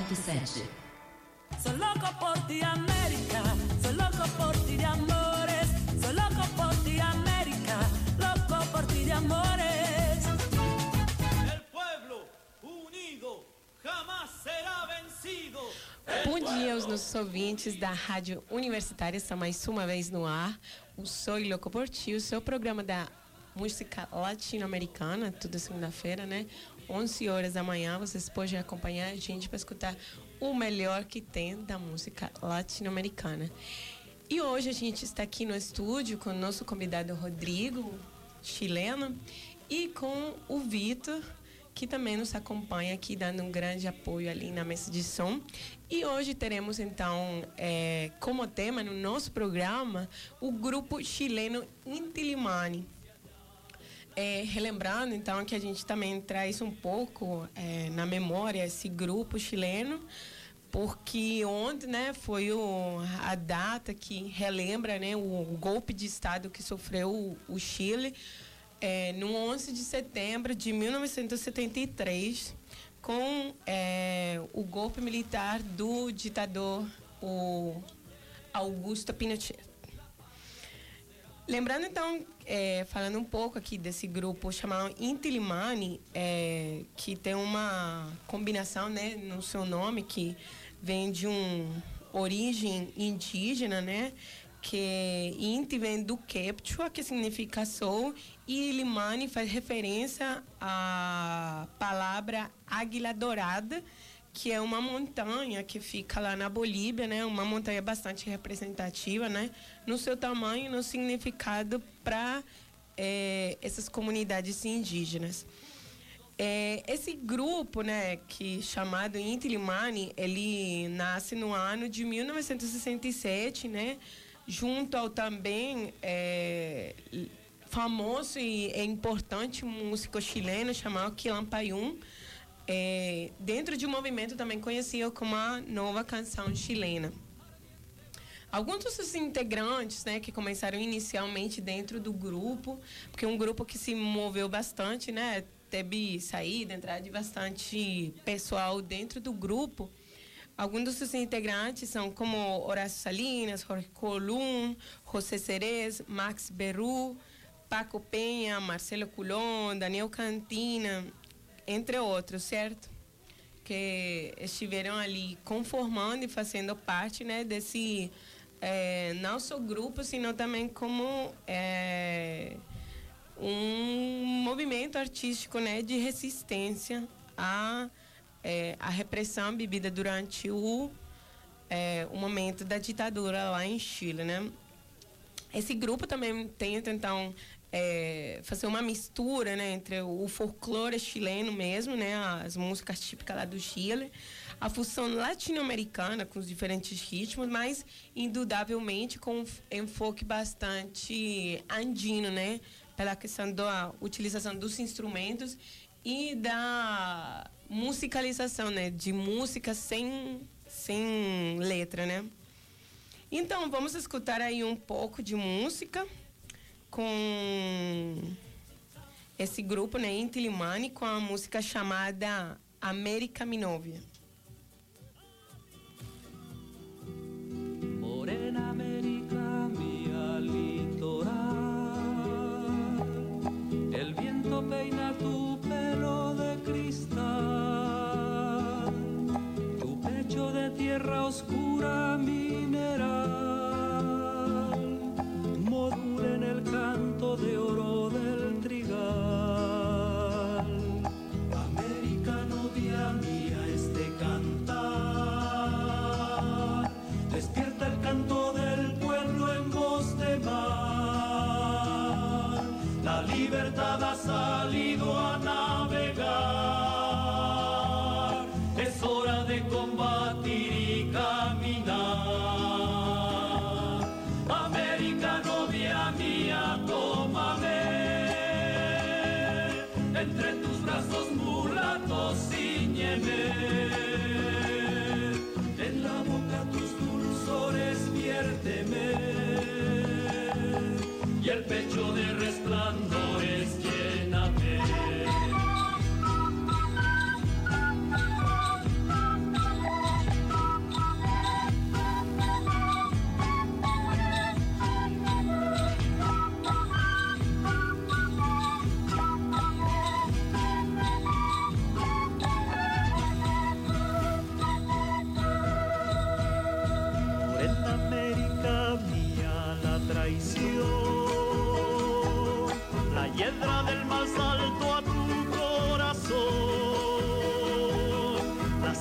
100.7. Soy loco por ti, América. Soy loco por ti de amores. Soy loco por ti, América. Loco por ti de amores. El pueblo unido jamais será vencido. Bom dia aos nossos ouvintes da Rádio Universitária. Está mais uma vez no ar o Soy Louco por Ti, o seu programa da música latino-americana, toda segunda-feira, né? 11 horas da manhã, vocês podem acompanhar a gente para escutar o melhor que tem da música latino-americana. E hoje a gente está aqui no estúdio com o nosso convidado Rodrigo, chileno, e com o Vitor, que também nos acompanha aqui, dando um grande apoio ali na mesa de som. E hoje teremos, então, como tema no nosso programa, o grupo chileno Inti Illimani. Relembrando, então, que a gente também traz um pouco na memória esse grupo chileno, porque ontem, né, foi a data que relembra, né, o golpe de Estado que sofreu o Chile no 11 de setembro de 1973, com o golpe militar do ditador o Augusto Pinochet. Lembrando, então, falando um pouco aqui desse grupo chamado Inti Illimani, que tem uma combinação, né, no seu nome, que vem de uma origem indígena, né, que Inti vem do Quechua, que significa sol, e Illimani faz referência à palavra Águila Dourada, que é uma montanha que fica lá na Bolívia, né? Uma montanha bastante representativa, né? No seu tamanho e no significado para essas comunidades indígenas. Esse grupo, né, que chamado Inti Illimani, ele nasce no ano de 1967, né? Junto ao também famoso e importante músico chileno chamado Quilapayún, dentro de um movimento também conhecido como a Nova Canção Chilena. Alguns dos seus integrantes, né, que começaram inicialmente dentro do grupo, porque é um grupo que se moveu bastante, né, teve saída, entrada de bastante pessoal dentro do grupo. Alguns dos seus integrantes são como Horácio Salinas, Jorge Colum, José Cerez, Max Berru, Paco Penha, Marcelo Colón, Daniel Cantina, entre outros, certo? Que estiveram ali conformando e fazendo parte, né, desse não só grupo, sino também como um movimento artístico, né, de resistência à repressão vivida durante o momento da ditadura lá em Chile, né? Esse grupo também tenta, então, fazer uma mistura, né, entre o folclore chileno mesmo, né, as músicas típicas lá do Chile, a fusão latino-americana com os diferentes ritmos, mas indudavelmente com um enfoque bastante andino, né, pela questão da utilização dos instrumentos e da musicalização, né, de música sem letra, né. Então, vamos escutar aí um pouco de música com esse grupo, né, Inti Illimani, com a música chamada América Mi Novia. Morena América, mía litoral, el viento peina tu pelo de cristal, tu pecho de tierra oscura mineral, modula en el canto de oro del trigal. América, novia mía, este cantar despierta el canto del pueblo en voz de mar. La libertad ha salido a navegar, es hora de combatir y caminar. América, novia mía, tómame entre tus brazos mulatos, ciñeme en la boca tus dulzores, viérteme y el pecho de resplandores lléname.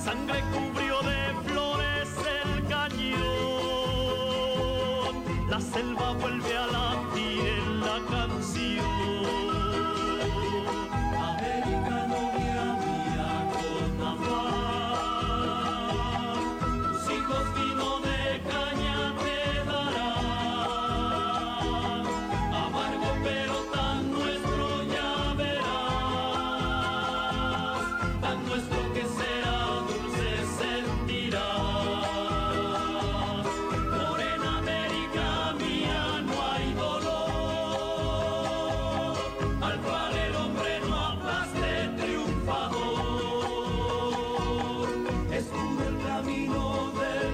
sangre cubrió de flores el cañón, la selva vuelve a latir en la canción. América, novia mía, con afán, tus hijos vino de caña te darán, amargo pero tan nuestro ya verás, tan nuestro que será dulce sentirás. Por en América mía no hay dolor, al cual el hombre no aplaste triunfador, es duro el camino del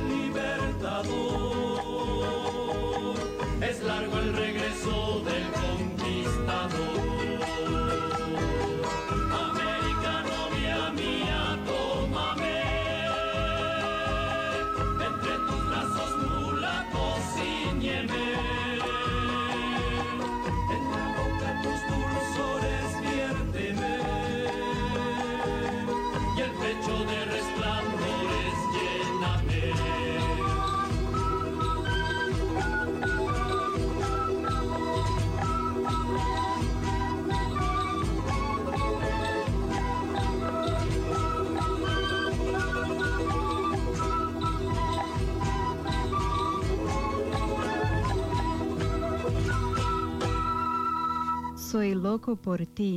libertador, es largo el regreso del conquistador. América, novia mía, tómame entre tus brazos mulatos, ciñeme en la boca tus dulzores, viérteme y el pecho de resplandores lléname. Soy loco por ti.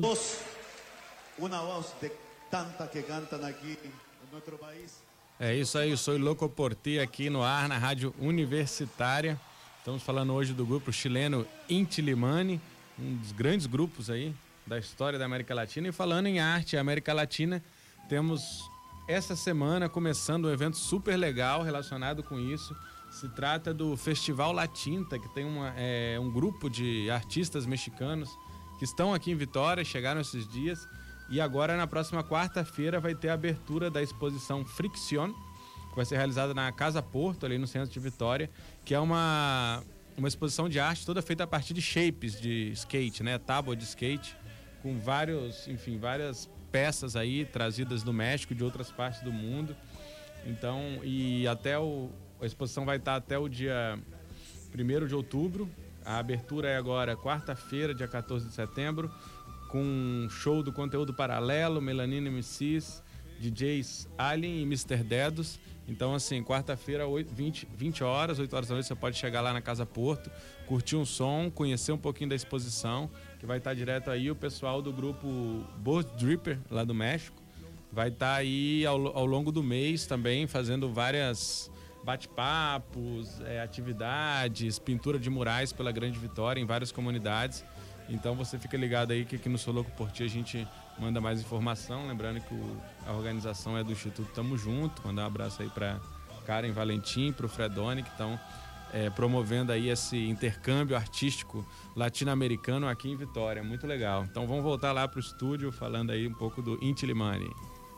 Una voz de tanta que cantan aqui no nosso país. É isso aí, Sou Louco por Ti aqui no ar, na Rádio Universitária. Estamos falando hoje do grupo chileno Inti Illimani, um dos grandes grupos aí da história da América Latina. E falando em arte, América Latina, temos essa semana começando um evento super legal relacionado com isso. Se trata do Festival La Tinta, que tem um grupo de artistas mexicanos que estão aqui em Vitória, chegaram esses dias. E agora, na próxima quarta-feira, vai ter a abertura da exposição Fricción, que vai ser realizada na Casa Porto, ali no centro de Vitória, que é uma exposição de arte toda feita a partir de shapes de skate, né? Tábua de skate, com várias peças aí trazidas do México e de outras partes do mundo. Então, a exposição vai estar até o dia 1º de outubro. A abertura é agora quarta-feira, dia 14 de setembro, com um show do Conteúdo Paralelo, Melanina MCs, DJs Alien e Mr. Dedos. Então, assim, quarta-feira, 20 horas, 8 horas da noite, você pode chegar lá na Casa Porto, curtir um som, conhecer um pouquinho da exposição, que vai estar direto aí o pessoal do grupo Board Dripper, lá do México. Vai estar aí ao longo do mês também, fazendo várias bate-papos, atividades, pintura de murais pela Grande Vitória em várias comunidades. Então você fica ligado aí que aqui no Sou Louco por Ti a gente manda mais informação. Lembrando que a organização é do Instituto Tamo Junto. Mandar um abraço aí para Karen Valentim, para o Fredoni, que estão promovendo aí esse intercâmbio artístico latino-americano aqui em Vitória. Muito legal. Então vamos voltar lá para o estúdio falando aí um pouco do Inti Illimani.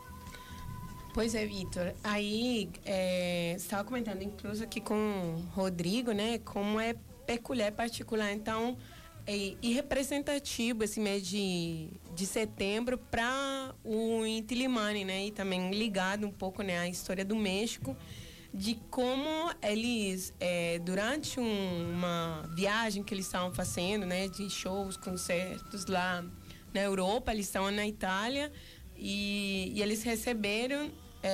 Pois é, Vitor. Aí, estava comentando, incluso aqui com o Rodrigo, né, como é peculiar, particular, então, e representativo esse mês de setembro para o Inti Illimani, né, e também ligado um pouco, né, à história do México, de como eles, durante uma viagem que eles estavam fazendo, né, de shows, concertos lá na Europa, eles estavam na Itália, e eles receberam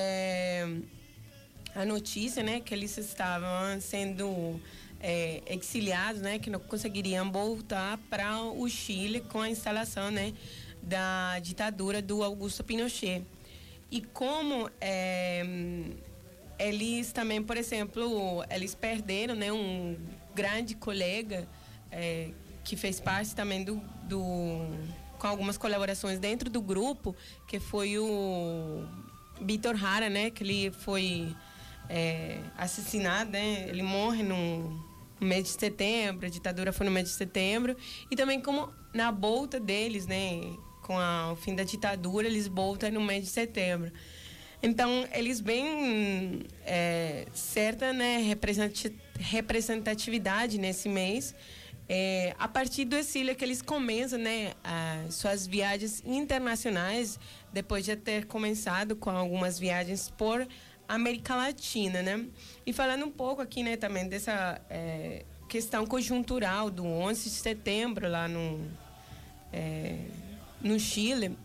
a notícia, né, que eles estavam sendo exiliados, né, que não conseguiriam voltar para o Chile com a instalação, né, da ditadura do Augusto Pinochet. E como eles também, por exemplo, eles perderam, né, um grande colega que fez parte também com algumas colaborações dentro do grupo, que foi o Vítor Jara, né, que ele foi assassinado, né, ele morre no mês de setembro, a ditadura foi no mês de setembro, e também como na volta deles, né, com o fim da ditadura, eles voltam no mês de setembro. Então, eles bem certa, né, representatividade nesse mês, A partir do exílio que eles começam, né, suas viagens internacionais, depois de ter começado com algumas viagens por América Latina, né? E falando um pouco aqui, né, também dessa questão conjuntural do 11 de setembro lá no Chile,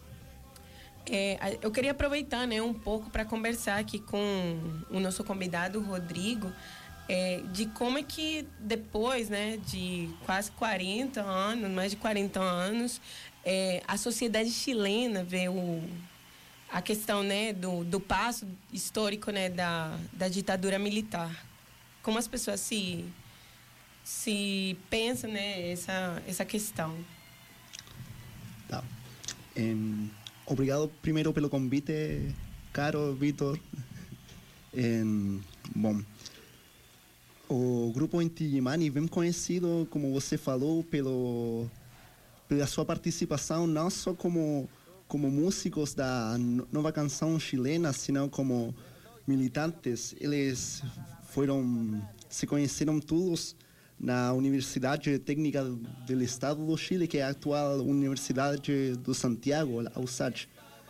eu queria aproveitar, né, um pouco para conversar aqui com o nosso convidado, Rodrigo, de como é que depois, né, de quase 40 anos, mais de 40 anos, a sociedade chilena vê a questão, né, do passo histórico, né, da ditadura militar. Como as pessoas se pensam, né, essa questão. Tá. Obrigado primeiro pelo convite, caro Vitor. Bom, o grupo Inti Illimani, bem conhecido, como você falou, pela sua participação não só como músicos da nova canção chilena, senão como militantes. Eles se conheceram todos na Universidade Técnica do Estado do Chile, que é a atual Universidade do Santiago, a USACH.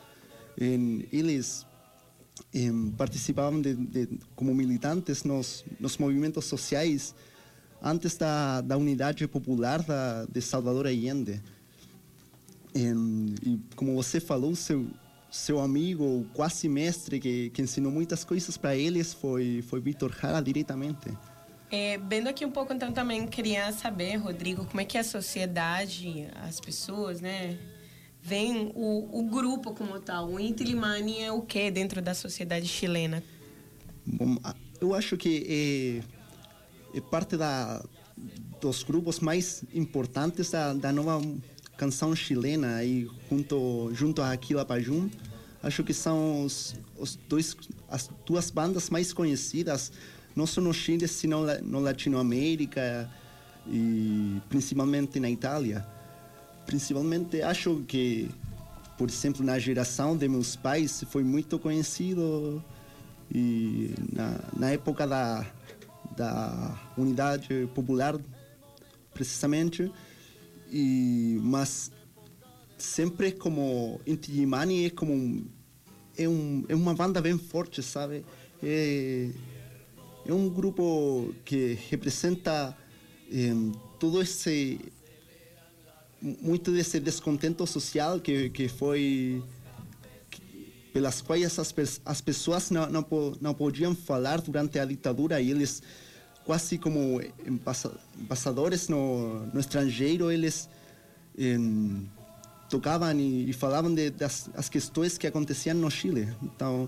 Eles participavam como militantes nos movimentos sociais antes da Unidade Popular de Salvador Allende. E como você falou, seu amigo, quase mestre, que ensinou muitas coisas para eles, foi Vítor Jara diretamente. Vendo aqui um pouco, então, também queria saber, Rodrigo, como é que a sociedade, as pessoas, né, veem o grupo como tal. O Inti Illimani é o que dentro da sociedade chilena? Bom, eu acho que é parte dos grupos mais importantes da nova canção chilena, aí junto a Aquila Pajum. Acho que são as duas bandas mais conhecidas, não só no Chile, sino na Latinoamérica e principalmente na Itália. Principalmente acho que, por exemplo, na geração de meus pais foi muito conhecido, e na época da Unidade Popular, precisamente. Mas sempre como Inti Illimani é uma banda bem forte, sabe? É um grupo que representa muito desse descontento social que foi pelas quais as pessoas não podiam falar durante a ditadura, e eles, quase como embaixadores no estrangeiro, eles tocavam e falavam das questões que aconteciam no Chile. Então,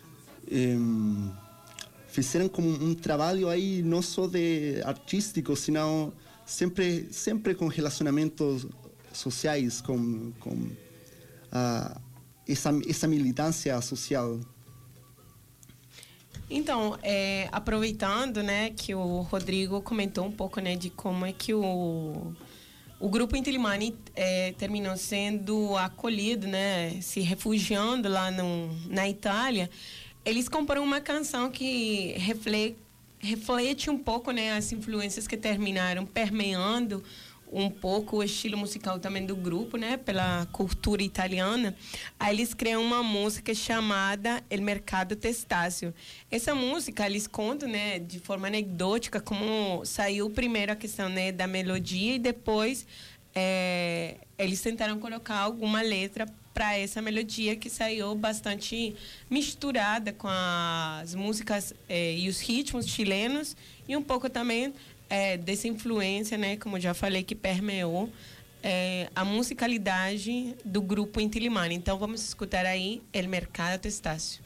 fizeram como um trabalho aí não só de artístico, senão sempre com relacionamentos sociais, com essa militância social. Então, aproveitando, né, que o Rodrigo comentou um pouco, né, de como é que o grupo Inti Illimani terminou sendo acolhido, né, se refugiando lá na Itália. Eles comporam uma canção que reflete um pouco, né, as influências que terminaram permeando um pouco o estilo musical também do grupo, né, pela cultura italiana. Aí eles criam uma música chamada El Mercado Testáceo. Essa música, eles contam, né, de forma anedótica como saiu primeiro a questão, né, da melodia, e depois eles tentaram colocar alguma letra para essa melodia, que saiu bastante misturada com as músicas e os ritmos chilenos, e um pouco também dessa influência, né, como já falei, que permeou a musicalidade do grupo Inti Illimani. Então vamos escutar aí El Mercado Testáceo.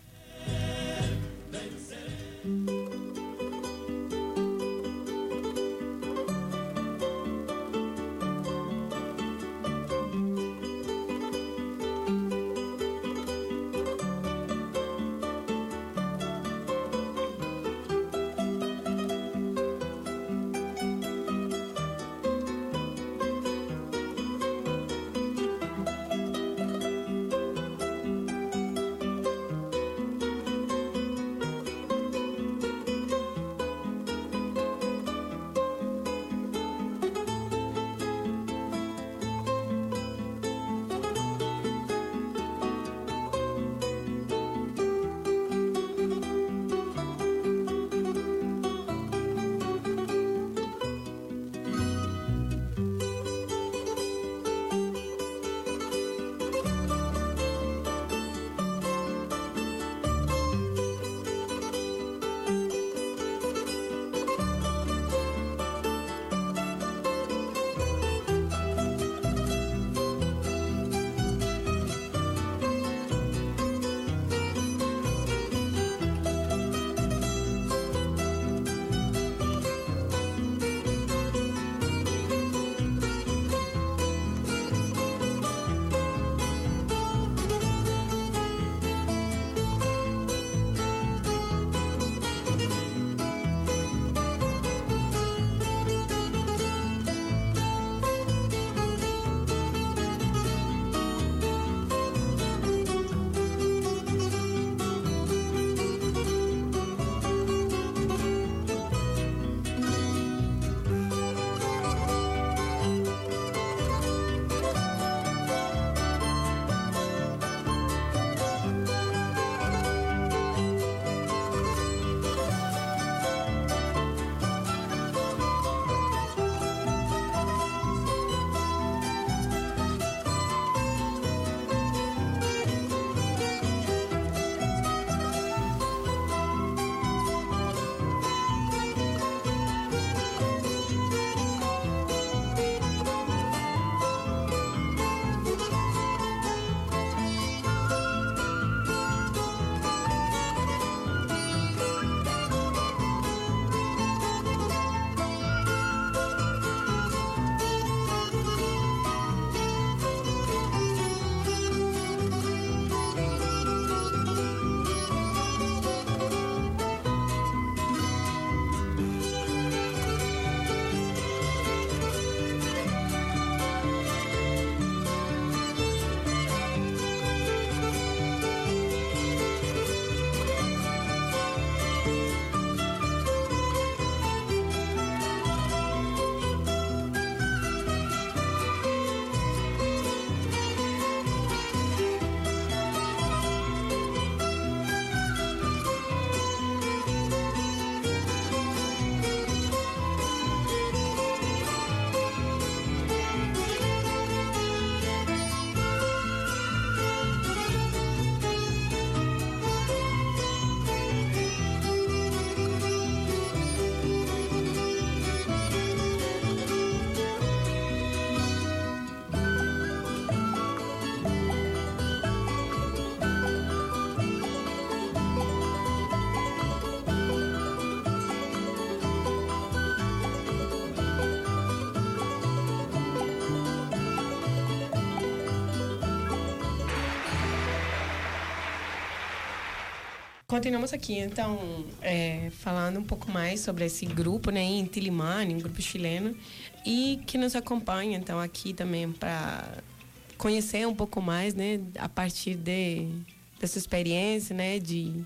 Continuamos aqui, então, falando um pouco mais sobre esse grupo, né, Inti Illimani, um grupo chileno, e que nos acompanha, então, aqui também para conhecer um pouco mais, né, a partir dessa experiência, né, de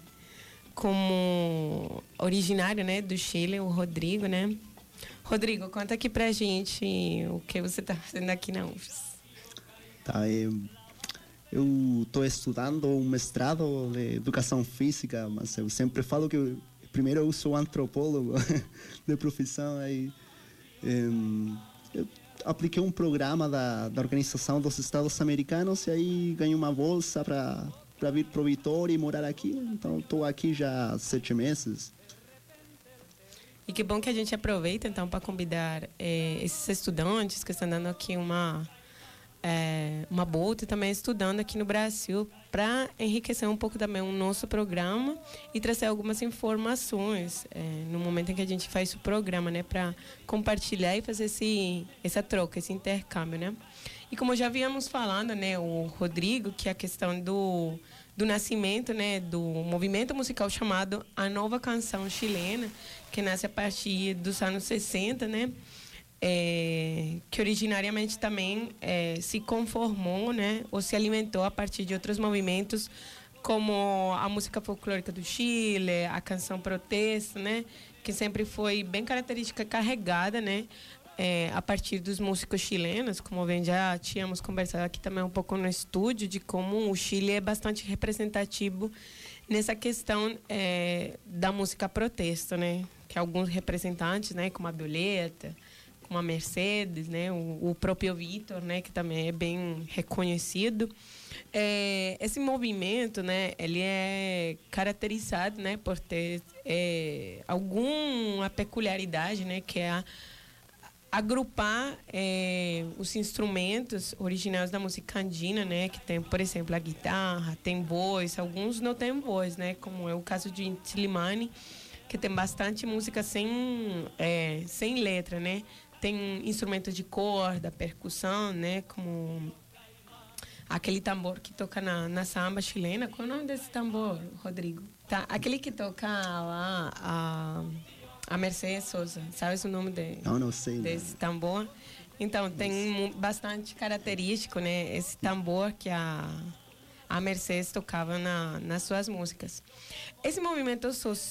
como originário, né, do Chile, o Rodrigo, né. Rodrigo, conta aqui pra gente o que você está fazendo aqui na UFES. Tá, eu estou estudando um mestrado de educação física, mas eu sempre falo que primeiro eu sou antropólogo de profissão. Aí, eu apliquei um programa da Organização dos Estados Americanos e aí ganhei uma bolsa para vir para o Vitória e morar aqui. Então estou aqui já há 7 meses. E que bom que a gente aproveita então para convidar esses estudantes que estão dando aqui uma bolsa e também estudando aqui no Brasil para enriquecer um pouco também o nosso programa e trazer algumas informações no momento em que a gente faz o programa, né, para compartilhar e fazer essa troca, esse intercâmbio, né? E como já havíamos falando, né, o Rodrigo, que é a questão do nascimento, né, do movimento musical chamado A Nova Canção Chilena, que nasce a partir dos anos 60, né? Que originariamente também se conformou, né, ou se alimentou a partir de outros movimentos, como a música folclórica do Chile, a canção protesto, né, que sempre foi bem característica, carregada, né, a partir dos músicos chilenos, como bem já tínhamos conversado aqui também um pouco no estúdio, de como o Chile é bastante representativo nessa questão da música protesto, né, que alguns representantes, né, como a Violeta, como a Mercedes, né, o próprio Vitor, né, que também é bem reconhecido. Esse movimento, né, ele é caracterizado, né, por ter alguma peculiaridade, né, que é agrupar os instrumentos originais da música andina, né, que tem, por exemplo, a guitarra, tem voz, alguns não têm voz, né, como é o caso de Inti Illimani, que tem bastante música sem letra, né. Tem instrumentos de corda, percussão, né, como aquele tambor que toca na samba chilena. Qual é o nome desse tambor, Rodrigo? Tá, aquele que toca lá a Mercedes Sosa, sabes o nome não sei, desse tambor? Então, tem bastante característico, né, esse tambor que a Mercedes tocava nas suas músicas. Esse movimento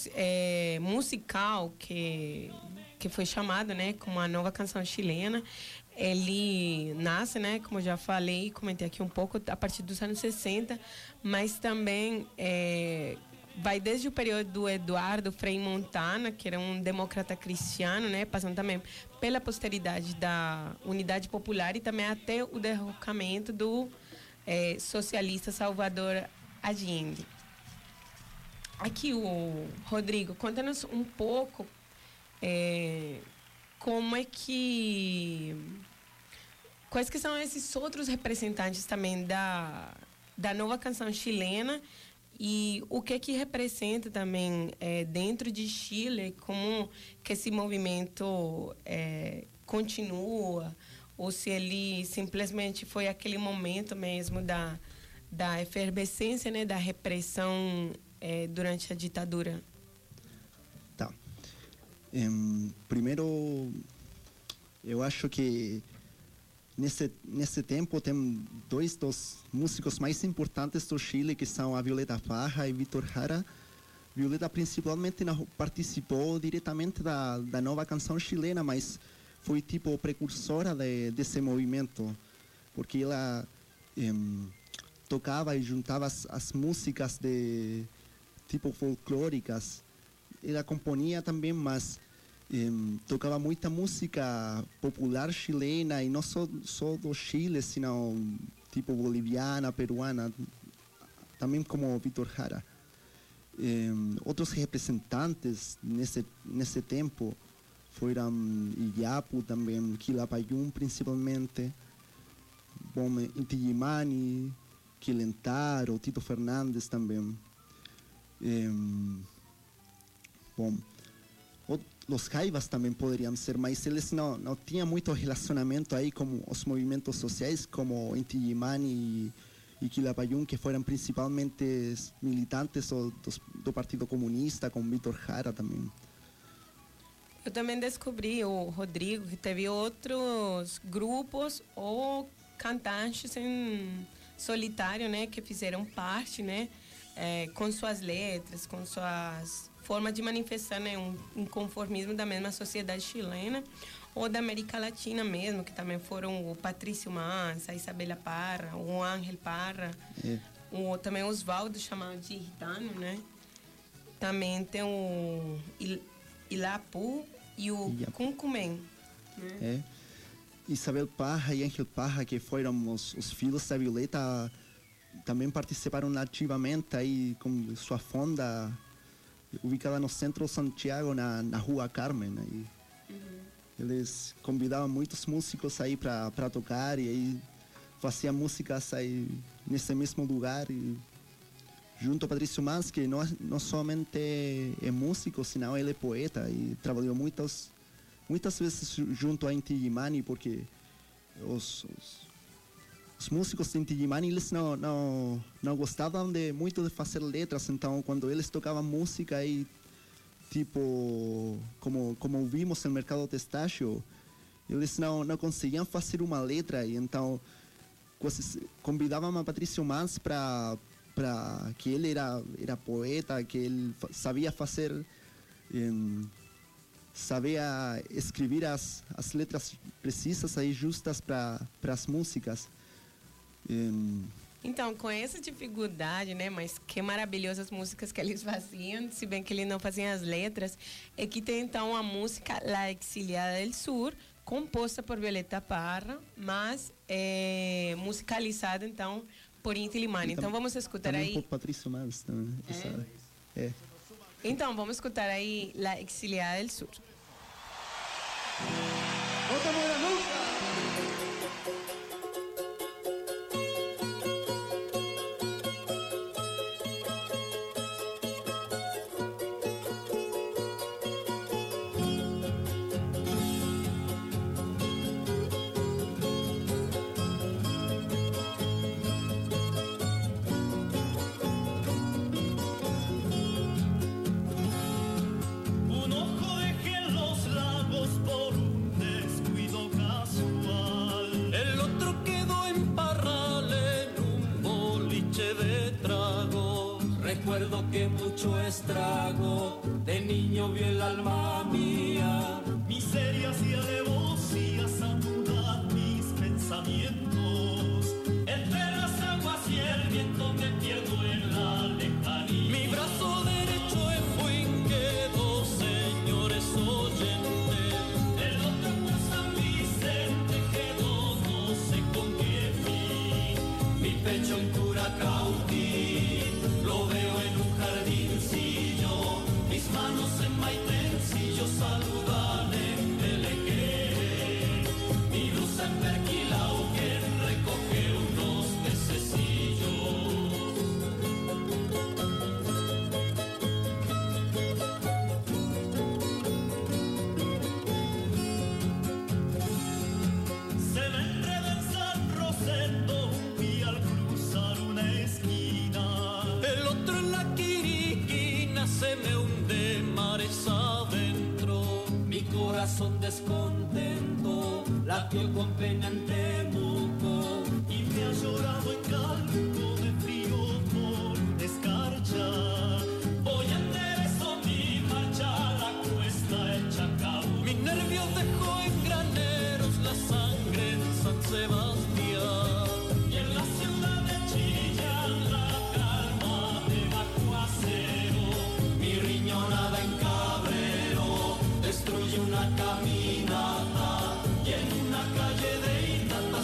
musical que foi chamado, né, como a Nova Canção Chilena, ele nasce, né, como eu já falei, comentei aqui um pouco, a partir dos anos 60, mas também vai desde o período do Eduardo Frei Montana, que era um democrata cristiano, né, passando também pela posteridade da Unidade Popular e também até o derrocamento do socialista Salvador Allende. Aqui o Rodrigo, conta-nos um pouco como é que... Quais que são esses outros representantes também da Nova Canção Chilena e o que representa também dentro de Chile, como que esse movimento continua, ou se ele simplesmente foi aquele momento mesmo da efervescência, né, da repressão durante a ditadura. Tá. Primeiro, eu acho que nesse tempo tem dois dos músicos mais importantes do Chile, que são a Violeta Parra e Vítor Jara. Violeta principalmente não participou diretamente da Nova Canção Chilena, mas foi tipo precursora desse movimento, porque ela tocava e juntava as músicas de tipo folclóricas. Ela componia também, mas tocava muita música popular chilena, e não só do Chile, sino tipo boliviana, peruana, também como Vítor Jara. Outros representantes nesse tempo foram Iyapu também, Quilapayún principalmente, bom, Inti Illimani, Quilentaro, Tito Fernandes também. Bom, os Jaivas também poderiam ser, mas eles não tinham muito relacionamento aí com os movimentos sociais, como Inti Illimani Quilapayún, que fueran principalmente militantes do Partido Comunista, com Vitor Jara também. Eu também descobri, o Rodrigo, que teve outros grupos ou cantantes em solitário, né, que fizeram parte, né, com suas letras, com suas formas de manifestar, né, um inconformismo da mesma sociedade chilena ou da América Latina mesmo, que também foram o Patrício Mansa, a Isabela Parra, o Ángel Parra, também o Osvaldo, chamado de Gitano, né? Também tem o Ilapu e o Cuncumen. Né? Isabel Parra e Ángel Parra, que foram os filhos da Violeta, também participaram ativamente aí com sua fonda ubicada no centro de Santiago, na Rua Carmen. Aí. Eles convidavam muitos músicos aí para tocar e aí faziam músicas aí nesse mesmo lugar. E junto a Patrício Mans, que não somente é músico, senão ele é poeta e trabalhou muitas vezes junto a Inti Illimani, porque os músicos de Inti Illimani, eles não gostavam muito de fazer letras, então quando eles tocavam música aí, tipo, como vimos no Mercado Testácio, eles não conseguiam fazer uma letra, e então convidavam a Patrício Mans para que ele era poeta, que ele sabia fazer, sabia escrever as letras precisas e justas para as músicas. Então, com essa dificuldade, né, mas que maravilhosas músicas que eles faziam, se bem que eles não faziam as letras, é que tem então a música La Exiliada del Sur, composta por Violeta Parra, mas musicalizada então por Inti Illimani. Então vamos escutar aí. Por Patrício Mans também. Então vamos escutar aí La Exiliada del Sur. ¡No te mueras nunca! Recuerdo que mucho estrago de niño vio el alma mía. Miserias y alevosías saturan mis pensamientos. Entre las aguas y el viento me pierdo en la lejanía. Mi brazo derecho en buen quedó, señores oyentes. El otro por San Vicente quedó, no sé con qué fin. Mi pecho en Curacautí lo veo en un jardincillo, mis manos en Maitencillo saludan en Pelequé, mi blusa en Perquilao que recoge unos pececillos. Se me enreda en San Rosendo y al cruzar una esquina. El otro en la Quiriquina se me hunde mares adentro. Mi corazón descontento latió con pena en Temuco. Y me ha llorado en Calco de frío por escarcha. Voy a enderezo mi marcha a la cuesta en Chacao. Mi nervio dejó en graneros la sangre en San Sebastián. Y en la ciudad de Chillán la calma de aguacero. Mi riñonada en Cabrero destruye una caminata y en una calle de Itata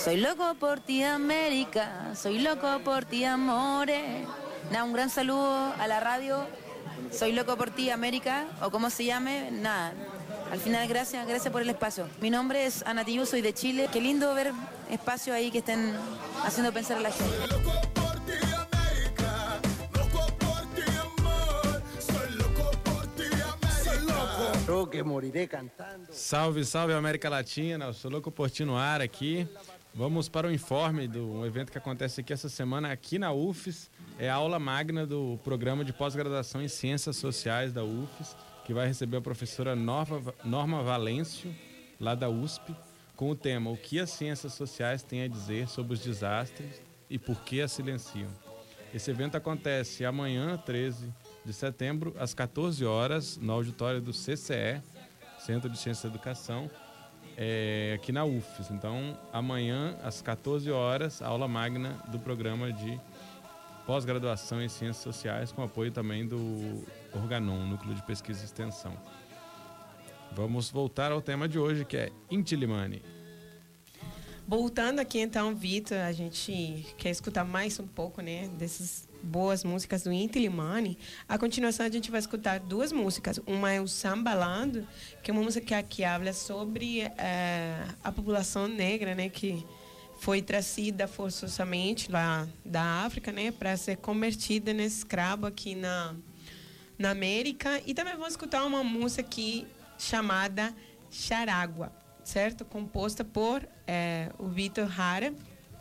Soy loco por ti, América, soy loco por ti, amores. Nada, un gran saludo a la radio. Soy loco por ti, América, o como se llame, nada. Al final, gracias por el espacio. Mi nombre es Ana Tijoux, soy de Chile. Qué lindo ver espacios ahí que estén haciendo pensar a la gente. Soy loco por ti, América, loco por ti, amor. Soy loco por ti, América. Soy loco. Yo que moriré cantando. Salve, salve América Latina, eu sou Louco por Ti no ar aqui. Vamos para o informe do evento que acontece aqui essa semana aqui na UFES. É a aula magna do programa de pós-graduação em Ciências Sociais da UFES, que vai receber a professora Norma Valêncio, lá da USP, com o tema O que as ciências sociais têm a dizer sobre os desastres e por que as silenciam. Esse evento acontece amanhã, 13 de setembro, às 14 horas, no auditório do CCE, Centro de Ciência e Educação, aqui na UFES. Então, amanhã, às 14 horas, aula magna do programa de pós-graduação em Ciências Sociais, com apoio também do Organon, Núcleo de Pesquisa e Extensão. Vamos voltar ao tema de hoje, que é Inti Illimani. Voltando aqui então, Vitor, a gente quer escutar mais um pouco, né, dessas boas músicas do Inti Illimani. A continuação a gente vai escutar duas músicas. Uma é o Sambalando, que é uma música que habla sobre a população negra, né, que foi trazida forçosamente lá da África, né, para ser convertida em escravo aqui na América. E também vamos escutar uma música aqui chamada Charagua, certo? Composta por o Vitor Hara.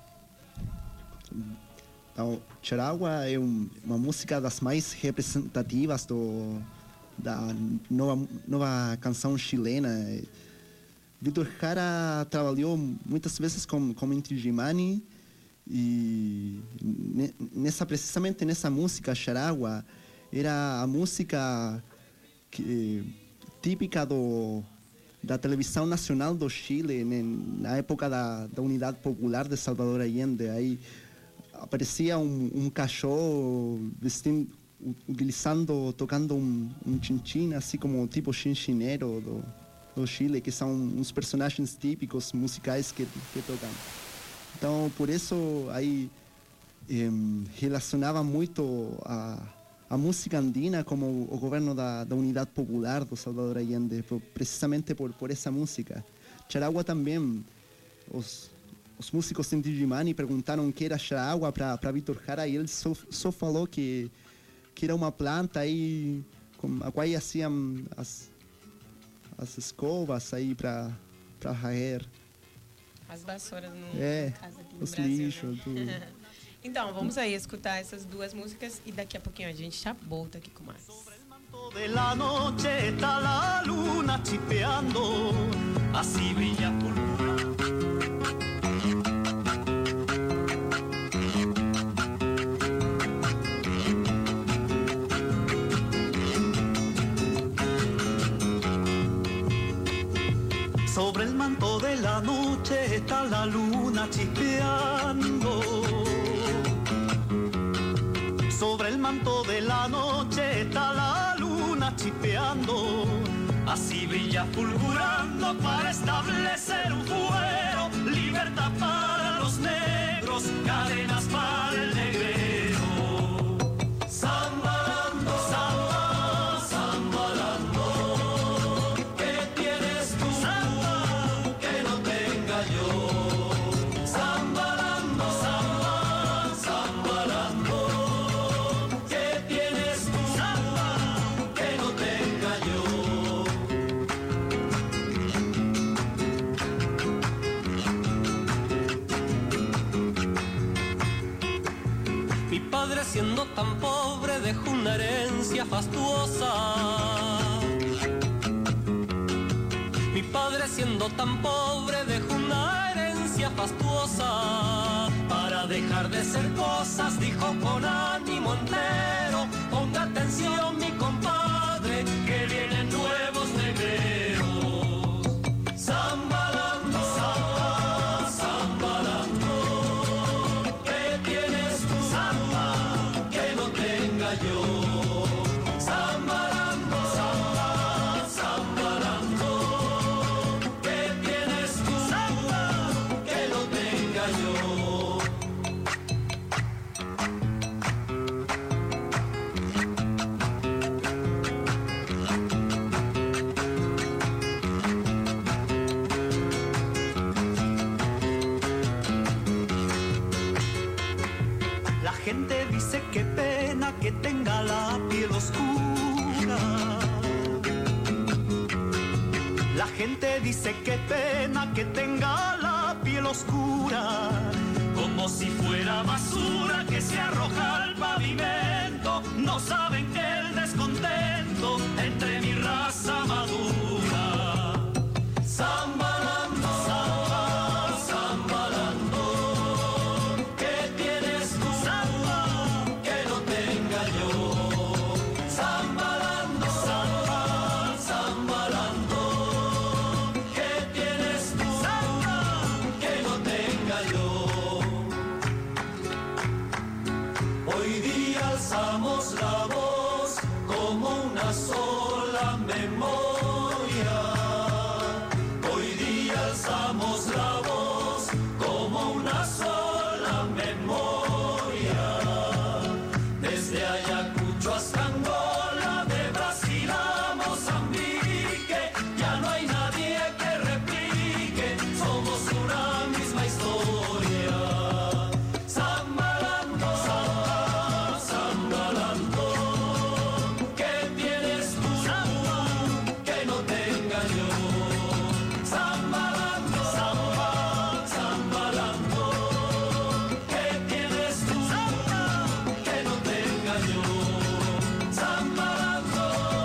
Então, Charagua é uma música das mais representativas da nova canção chilena. Vitor Hara trabalhou muitas vezes com Inti Illimani e precisamente nessa música, Charagua, era a música típica da televisão nacional do Chile, na época da Unidade Popular de Salvador Allende. Aí aparecia um cachorro tocando um chinchín, assim como o tipo chinchineiro do Chile, que são uns personagens típicos musicais que tocam. Então, por isso, aí relacionava muito a música andina como o governo da Unidade Popular do Salvador Allende, precisamente por essa música. Charagua também, os músicos de Inti Illimani perguntaram o que era Charagua para Vitor Hara e ele só falou que era uma planta aí, com a qual haciam as escovas aí para varrer. As vassouras no casa aqui no os Brasil, lixos, né? tudo. Então, vamos aí escutar essas duas músicas e daqui a pouquinho a gente já volta aqui com mais. De la noche está la luna chispeando, así brilla púrpura. Sobre el manto de la noche está la luna chispeando. Sobre el manto de la noche está la luna chispeando. Así brilla fulgurando para establecer un fuero. Libertad para los negros, cadenas para el negrero. Sambalando, samba, sambalando. ¿Qué tienes tú, samba, que no tenga yo? Sambalando, samba, sambalando. ¿Qué tienes tú, samba, que no tenga yo? Mi padre, siendo tan pobre, dejó una herencia fastuosa. Mi padre, siendo tan pobre, dejó una herencia fastuosa. Para dejar de ser cosas, dijo con ánimo entero: ponga atención, mi compadre, que vienen nuevos negreros. Sambalando, samba, sambalando. ¿Qué tienes tú, samba, que no tenga yo? Sambalando, samba, sambalando. ¿Qué tienes tú, samba, que no tenga que tenga la piel oscura. La gente dice que pena que tenga la piel oscura, como si fuera basura que se arroja al pavimento. No saben que el descontento entre mi raza madura. Zambalando, samba, zambalando. ¿Qué tienes tú, samba, que no tenga yo? Zambalando, samba, zambalando. ¿Qué tienes tú, samba, que no tenga yo? Hoy día alzamos la voz como una sola memoria. Hoy día alzamos la voz como una sola memoria. Desde Ayacucho hasta Angola, de Brasil a Mozambique, ya no hay nadie que replique, somos una misma historia. Zambalando, samba, zambalando. ¿Qué tienes tú, samba, que no tenga yo? Zambalando, samba, zambalando. ¿Qué tienes tú, samba, que no tenga yo? Zambalando.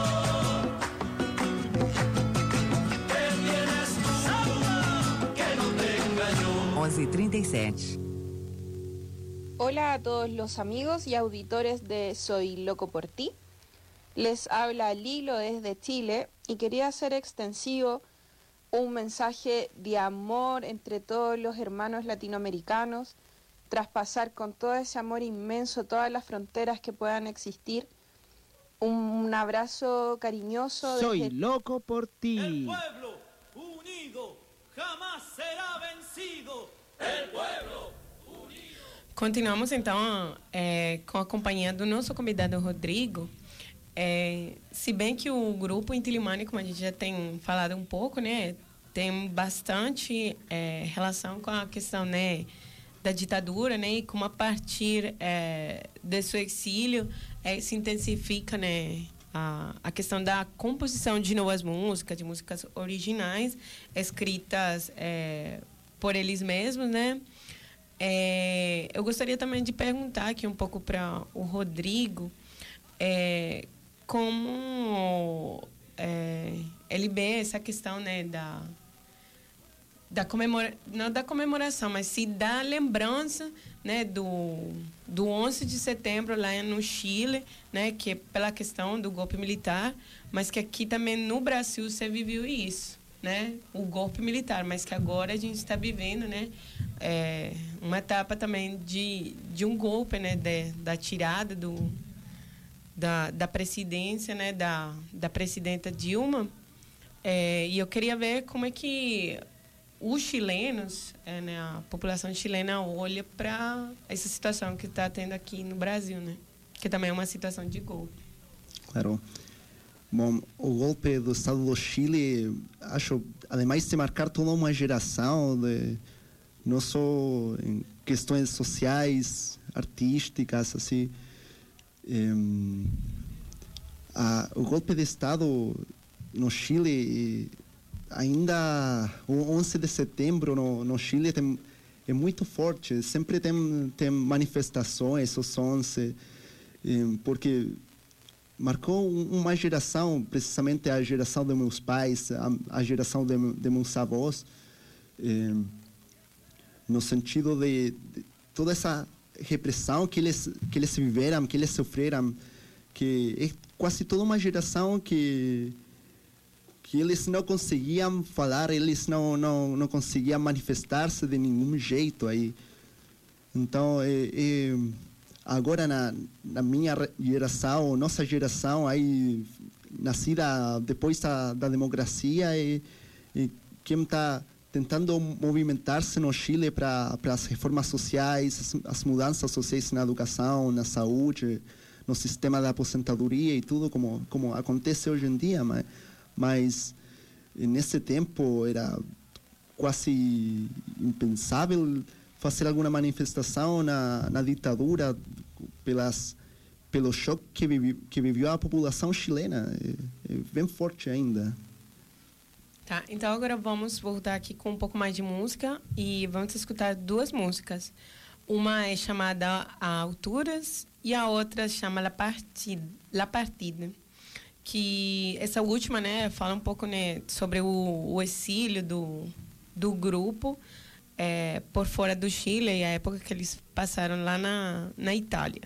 ¿Qué tienes tú, samba, que no tenga yo? 11:37. Hola a todos los amigos y auditores de Soy Loco por Ti. Les habla Lilo desde Chile y quería hacer extensivo un mensaje de amor entre todos los hermanos latinoamericanos, traspasar con todo ese amor inmenso todas las fronteras que puedan existir. Un abrazo cariñoso. Soy loco por ti. El pueblo unido jamás será vencido. El pueblo. Continuamos então com a companhia do nosso convidado Rodrigo. Se bem que o grupo Inti-Illimani, como a gente já tem falado um pouco, né, tem bastante relação com a questão, né, da ditadura, né, e como a partir de seu exílio se intensifica, né, a questão da composição de novas músicas, de músicas originais escritas por eles mesmos, né. Eu gostaria também de perguntar aqui um pouco para o Rodrigo como ele vê essa questão, né, não da comemoração, mas sim da lembrança, né, do 11 de setembro lá no Chile, né, que é pela questão do golpe militar, mas que aqui também no Brasil você viveu isso, né, o golpe militar, mas que agora a gente está vivendo, né, uma etapa também de um golpe, né, da tirada da presidência, né, da presidenta Dilma, e eu queria ver como é que os chilenos, né, a população chilena olha para essa situação que está tendo aqui no Brasil, né, que também é uma situação de golpe. Claro. Bom, o golpe do Estado do Chile, acho, ademais de marcar toda uma geração, não só em questões sociais, artísticas, assim, o golpe de Estado no Chile, ainda o 11 de setembro no Chile é muito forte, sempre tem manifestações, os 11, porque marcou uma geração, precisamente a geração dos meus pais, a geração de meus avós, no sentido de toda essa repressão que eles viveram, que eles sofreram, que é quase toda uma geração que eles não conseguiam falar, eles não conseguiam manifestar-se de nenhum jeito aí. Então, agora na minha geração, nossa geração aí nascida depois da democracia, e quem está tentando movimentar-se no Chile para as reformas sociais, as mudanças sociais na educação, na saúde, no sistema da aposentadoria e tudo como acontece hoje em dia, mas nesse tempo era quase impensável fazer alguma manifestação na ditadura pelo choque que viveu a população chilena. É bem forte ainda. Tá, então agora vamos voltar aqui com um pouco mais de música e vamos escutar duas músicas. Uma é chamada A Alturas e a outra chama La Partida. Que essa última, né, fala um pouco, né, sobre o exílio do grupo por fora do Chile e a época que eles passaram lá na Itália.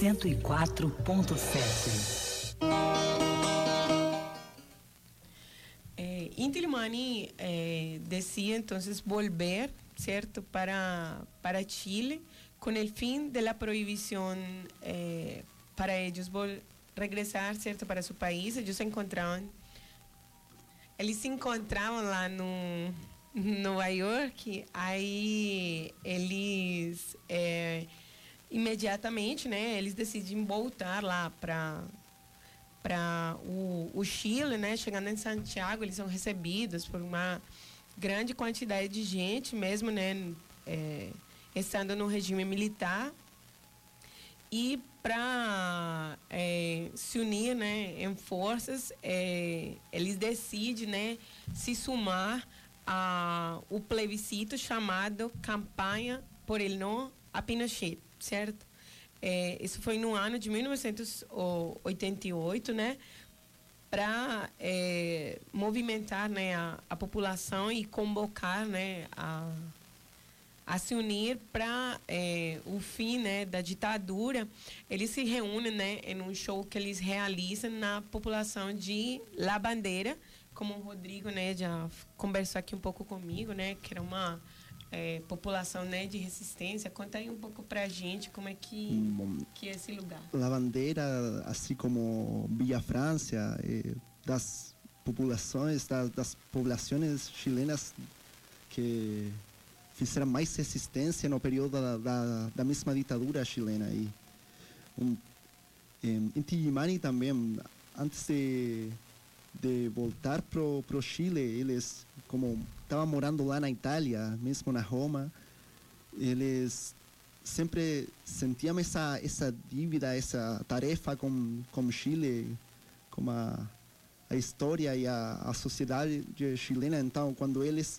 104.7. Inti Illimani decide entonces volver, ¿cierto?, para Chile con el fin de la prohibición para ellos regresar, ¿cierto?, para su país. Eles se encontravam lá no Nova York. Aí eles imediatamente, né, eles decidem voltar lá para o Chile, né? Chegando em Santiago, eles são recebidos por uma grande quantidade de gente, mesmo, né, estando no regime militar. E para se unir, né, em forças, eles decidem, né, se sumar ao plebiscito chamado Campanha por el No a Pinochet, certo? Isso foi no ano de 1988, né, para movimentar, né, a população e convocar, né, a se unir para o fim, né, da ditadura. Eles se reúnem, né, em um show que eles realizam na população de La Bandeira, como o Rodrigo, né, já conversou aqui um pouco comigo, né, que era uma população, né, de resistência. Conta aí um pouco para a gente como é que é esse lugar. La Bandeira, assim como Villa Francia, das populações chilenas que fizeram mais resistência no período da mesma ditadura chilena. Inti Illimani também, antes de voltar pro Chile, eles, como estavam morando lá na Itália, mesmo na Roma, eles sempre sentiam essa dívida, essa tarefa com Chile, com a história e a sociedade chilena. Então, quando eles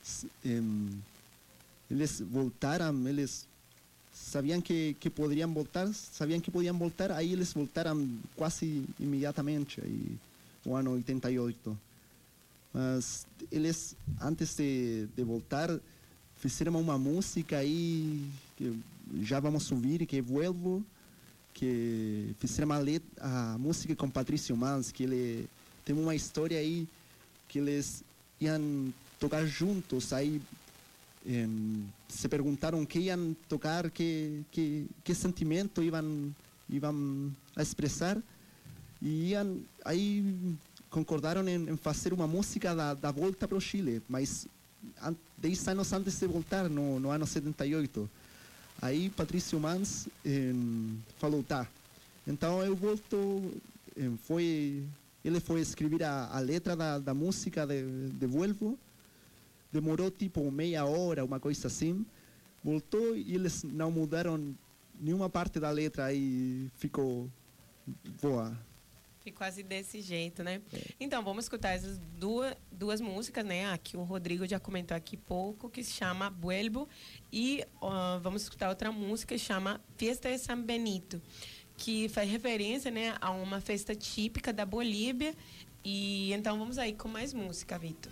voltaram, eles sabiam que poderiam voltar, aí eles voltaram quase imediatamente, no ano 88. Mas eles, antes de voltar, fizeram uma música aí, que já vamos ouvir, que é Vuelvo, que fizeram a música com Patricio Mans, que ele tem uma história aí, que eles iam tocar juntos, aí se perguntaram que iam tocar, que sentimento iam a expressar, e aí concordaram em fazer uma música da volta para o Chile, mas 10 anos antes de voltar, no ano 78. Aí Patricio Mans falou, tá, então eu volto. Ele foi escrever a letra da música de Vuelvo. Demorou tipo meia hora, uma coisa assim. Voltou e eles não mudaram nenhuma parte da letra, aí ficou boa. Ficou quase desse jeito, né? Então, vamos escutar essas duas músicas, né? Aqui o Rodrigo já comentou aqui pouco, que se chama Vuelvo. E vamos escutar outra música que chama Fiesta de San Benito, que faz referência, né, a uma festa típica da Bolívia. E então vamos aí com mais música, Vitor.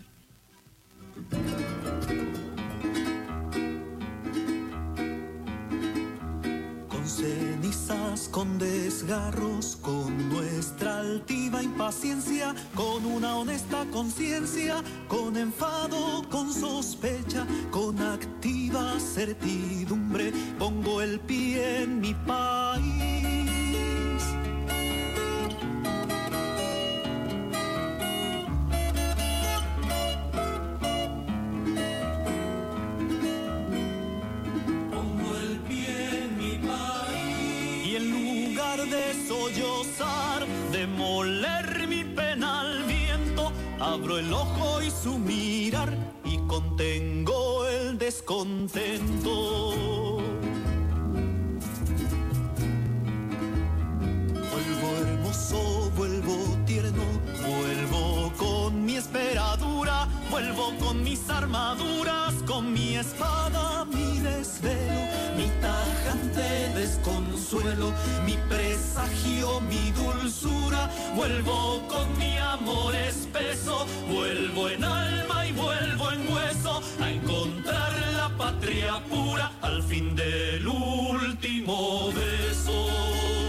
Con cenizas, con desgarros, con nuestra altiva impaciencia, con una honesta conciencia, con enfado, con sospecha, con activa certidumbre, pongo el pie en mi país. Demoler mi pena al viento, abro el ojo y su mirar y contengo el descontento. Vuelvo hermoso, vuelvo tierno, vuelvo con mi esperadura, vuelvo con mis armaduras, con mi espada, mi desvelo, mi tajante desconsuelo, mi presagio, mi dulzura, vuelvo con mi amor espeso, vuelvo en alma y vuelvo en hueso, a encontrar la patria pura al fin del último beso.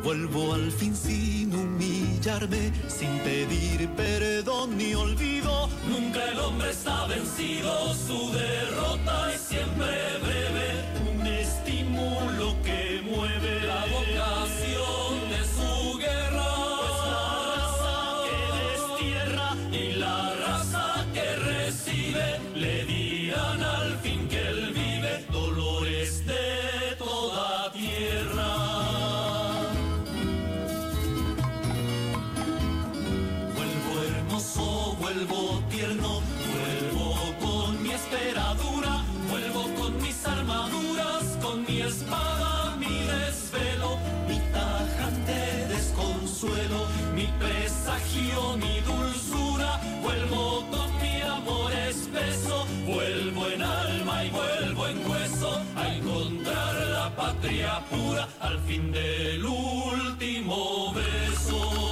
Vuelvo al fin sin humillarme, sin pedir perdón ni olvido. Nunca el hombre está vencido, su derrota es siempre breve. Un estímulo que mueve la vocación de su guerra. Pues la raza que destierra y la raza que recibe le dirán al fin que él vive dolores de toda tierra. Vuelvo tierno, vuelvo con mi esperadura, vuelvo con mis armaduras, con mi espada, mi desvelo, mi tajante desconsuelo, mi presagio, mi dulzura, vuelvo con mi amor espeso, vuelvo en alma y vuelvo en hueso, a encontrar la patria pura al fin del último beso.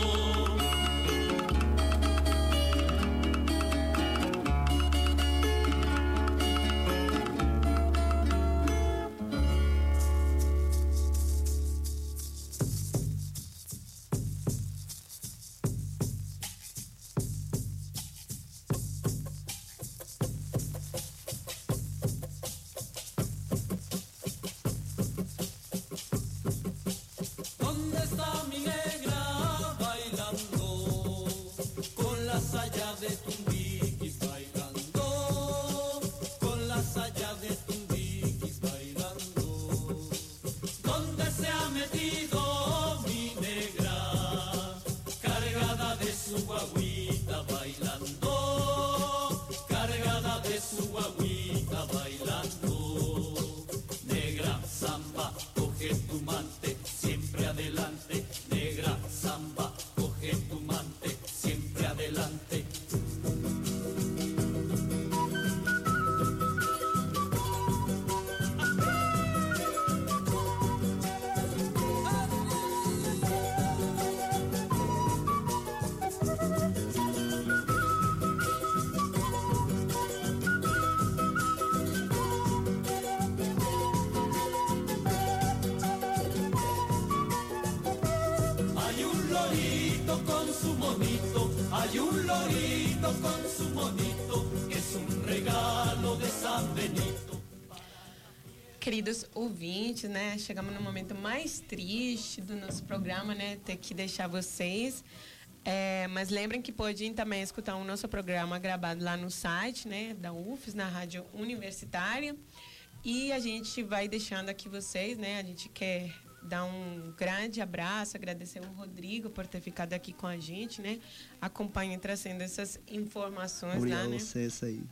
Hay un lorito con su monito, que es un regalo de San Benito. Queridos ouvintes, né? Chegamos no momento mais triste do nosso programa, né? Ter que deixar vocês. Mas lembrem que podem também escutar o nosso programa gravado lá no site, né? Da UFES, na Rádio Universitária. E a gente vai deixando aqui vocês, né? A gente quer dar um grande abraço, agradecer ao Rodrigo por ter ficado aqui com a gente, né? Acompanhe trazendo essas informações. Obrigado lá, né? a vocês aí.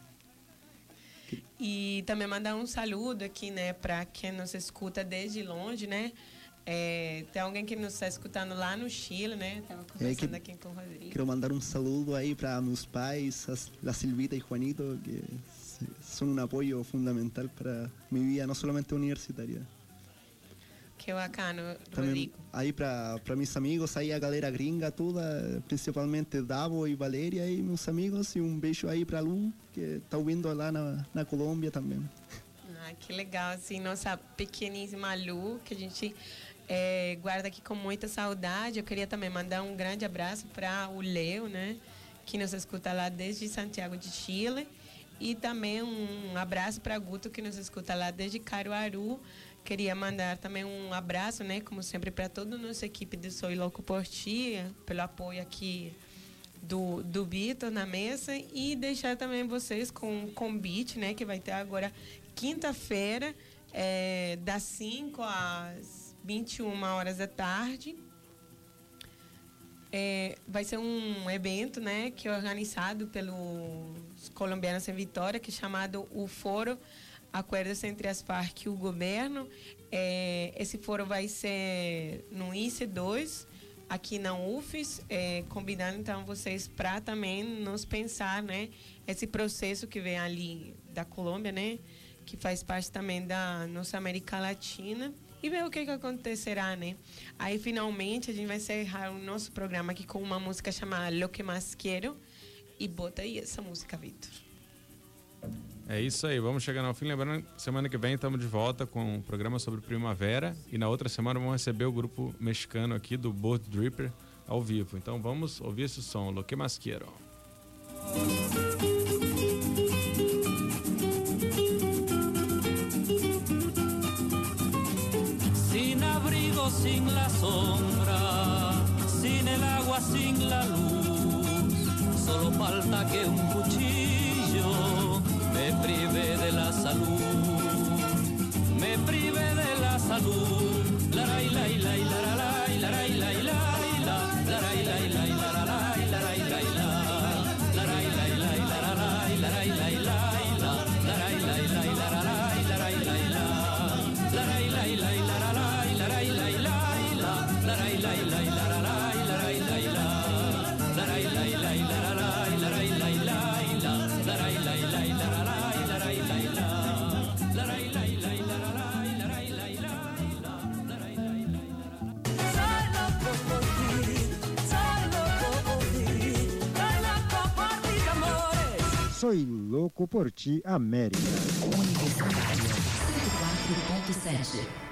E também mandar um saludo aqui, né, para quem nos escuta desde longe, né? Tem alguém que nos está escutando lá no Chile, né? Estava conversando aqui com o Rodrigo. Quero mandar um saludo aí para meus pais, a Silvita e Juanito, que são um apoio fundamental para minha vida, não somente universitária. Que bacana, Rodrigo. Também aí para meus amigos, aí a galera gringa toda, principalmente Davo e Valéria e meus amigos, e um beijo aí para Lu, que está ouvindo lá na Colômbia também. Ah, que legal, assim, nossa pequeníssima Lu, que a gente guarda aqui com muita saudade. Eu queria também mandar um grande abraço para o Leo, né, que nos escuta lá desde Santiago de Chile, e também um abraço para Guto, que nos escuta lá desde Caruaru. Queria mandar também um abraço, né, como sempre, para toda a nossa equipe do Soy Louco por Ti, pelo apoio aqui do Vitor na mesa, e deixar também vocês com um convite, né, que vai ter agora quinta-feira, das 5 às 21 horas da tarde. Vai ser um evento, né, que é organizado pelos colombianos em Vitória, que é chamado o Foro Acordos entre as Farc e o Governo. Esse foro vai ser no IC2, aqui na UFES, convidando então vocês para também nos pensar, né, esse processo que vem ali da Colômbia, né, que faz parte também da nossa América Latina, e ver o que acontecerá, né. Aí finalmente a gente vai encerrar o nosso programa aqui com uma música chamada Lo Que Más Quiero, e bota aí essa música, Vitor. É isso aí, vamos chegando ao fim. Lembrando, semana que vem estamos de volta com um programa sobre primavera. E na outra semana vamos receber o grupo mexicano aqui do Boat Dripper ao vivo. Então vamos ouvir esse som, Lo que más quiero. Sin abrigo, sin la sombra, sin el agua, sin la luz, solo falta que un cuchillo me prive de la salud, me prive de la salud. La la la la la la la la la la la la la la la Soy loco por ti, América. Universitária 104.7.